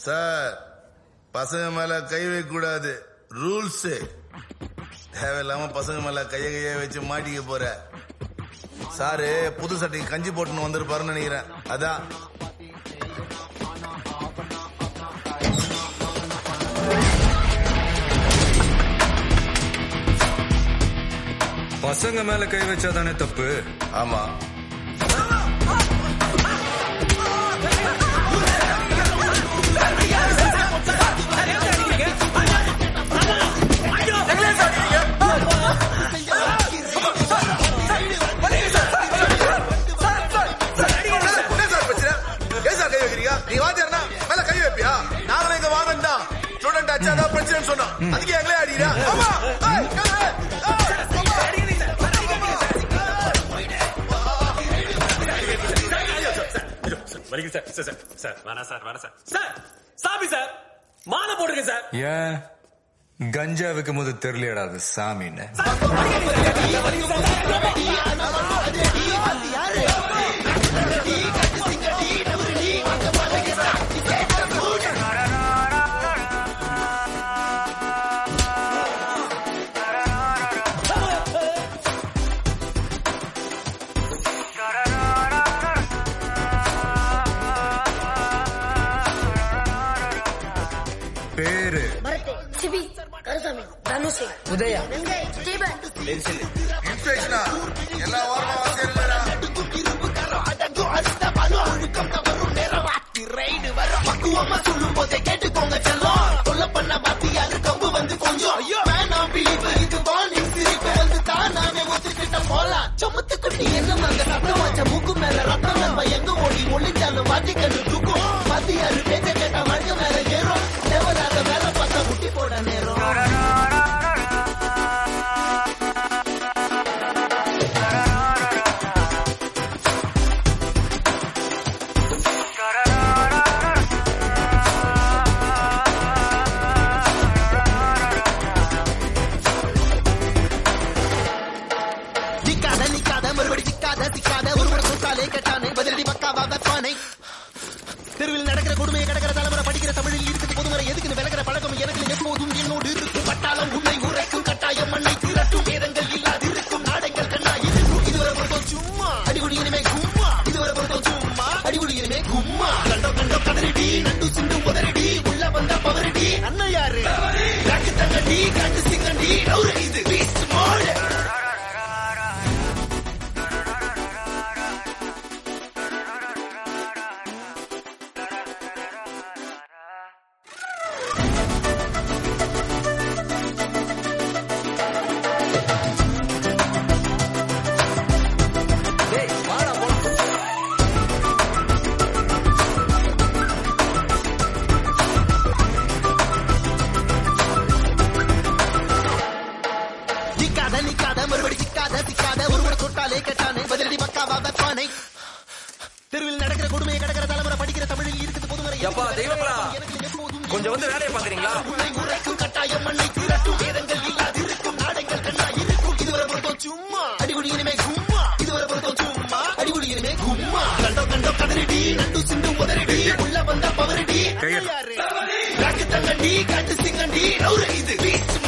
Sir பசங்க மேல கை வைக்க கூடாது ரூல்ஸ். தேவையில்லாம பசங்க மேல கைய வச்சு மாட்டிக்க போற. சாரு புது சட்டைக்கு கஞ்சி போட்டுன்னு வந்திருப்பாருன்னு நினைக்கிறேன். அதான் பசங்க மேல கை வச்சாதானே தப்பு. ஆமா. நீ வாத்தியார்னா மேல கை வைப்பியா? நாங்களும் இங்க வாங்கன்னு தான் ஸ்டூடெண்ட் அச்சாதான் பிரச்சனை சொன்னோம். அதுக்கு எங்களே அடிக்கிறா? ஏன் கஞ்சா வைக்கும் போது தெரியலடா அது சாமின்னு. பேரு சிபி, கருசாமி, தனுஷ், உதயா, ஸ்டீபன், இன்ஸ்பெக்ஷனா எல்லா வாரமும் சேர்ந்துடா. ரைடு வர பக்குவமா சொல்லும் போதே கேட்டுக்கோங்க செல்லம். சொல்ல பண்ண பாத்தியாரு கம்பு வந்து கொஞ்சம் ஐயோ வேணாம் பிலிப்பு இது வார்னிங் சிரிப்பு வந்து தானாவே ஒத்துக்கிட்ட போலாம். சமத்து குட்டி என்ன அங்க ரத்தம் வச்ச மூக்கு மேல ரத்தம் நம்ம எங்க ஓடி ஒளிஞ்சாலும் வாத்திக்கண்டு தூக்கும். பாத்தியாரு பேச்ச கேட்டா மழை மேல ஏறும். தேவலாத மேல பார்த்தா குட்டி போட நேரம். தெருவில் நடக்கிற கொடுமையை கடக்கிற தலைமுறை படிக்கிற தமிழில் இருக்குது பொதுமுறை எதுக்குன்னு விலகிற பழக்கம் எனக்கு எப்போதும் என்னோடு இருக்கும். பட்டாளம் உன்னை உரைக்கும் கட்டாயம் மண்ணை திரட்டும். வேதங்கள் இல்லாது இருக்கும் நாடங்கள் கண்ணா இருக்கும். இதுவரை பொறுத்தோம் சும்மா அடிகுடி இனிமே கும்மா. இதுவரை பொறுத்தோம் சும்மா அடிகுடி இனிமே கும்மா. கண்டோ கண்டோ கதறிடி நண்டு சிண்டு உதறிடி உள்ள வந்த பவரடி அண்ணன் யாரு காட்டு தங்கடி காட்டு சிங்கண்டி நவுறு இது பீஸ்ட் மோடு. தெருவில் நடக்கிற கொடுமையை கடக்கிற தலைமுறை படிக்கிற தமிழில் இருக்குது பொதுமுறை. கொஞ்சம் வந்து வேலையை பாக்குறீங்களா? கட்டாயம் மண்ணை திரட்டும். வேதங்கள் இல்லாது இருக்கும் நாடங்கள் கண்ணா இருக்கும். இதுவரை பொறுத்தோம் சும்மா அடிகுடி இனிமே கும்மா. இதுவரை பொறுத்தோம் சும்மா அடிகுடி இனிமே கும்மா. கண்டோ கண்டோ கதறிடி நண்டு சிண்டு உதறிடி உள்ள வந்த பவரடி யாரு காட்டு தங்கண்டி காட்டு சிங்கண்டி நவுறு இது